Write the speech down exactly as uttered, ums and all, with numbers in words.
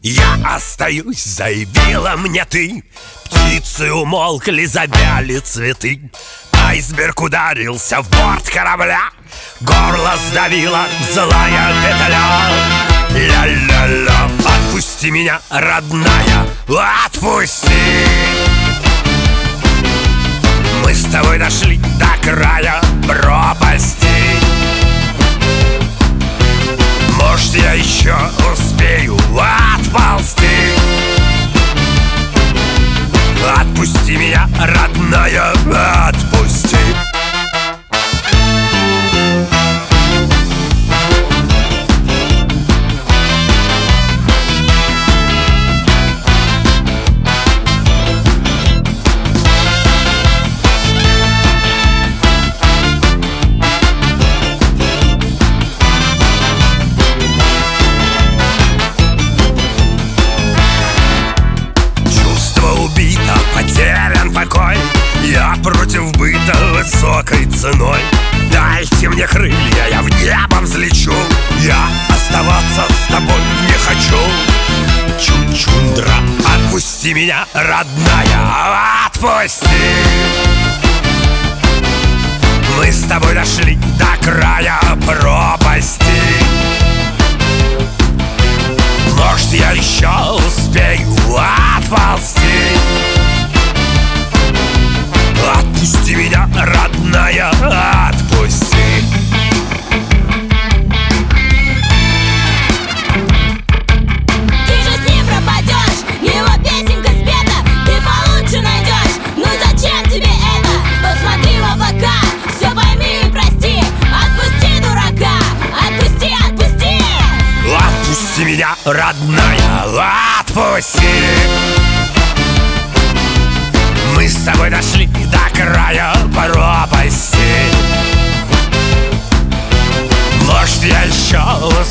Я остаюсь, заявила мне ты. Птицы умолкли, завяли цветы. Айсберг ударился в борт корабля. Горло сдавило злая петля. Ля-ля-ля, отпусти меня, родная, отпусти. Мы с тобой дошли до края пропасти. Может, я еще успею отползти. Отпусти меня, родная, отпусти. Потерян покой, я против быта высокой ценой. Дайте мне крылья, я в небо взлечу. Я оставаться с тобой не хочу. Чучундра, отпусти меня, родная, отпусти. Мы с тобой дошли до края пропасти. Может, я еще успею отползти. Отпусти меня, родная, отпусти. Ты же с ним пропадешь, его песенка спета, ты получше найдешь. Ну зачем тебе это? Посмотри в облака, все пойми и прости. Отпусти, дурака, отпусти, отпусти. Отпусти меня, родная, отпусти. Мы с тобой дошли до края пропасти. Может, я еще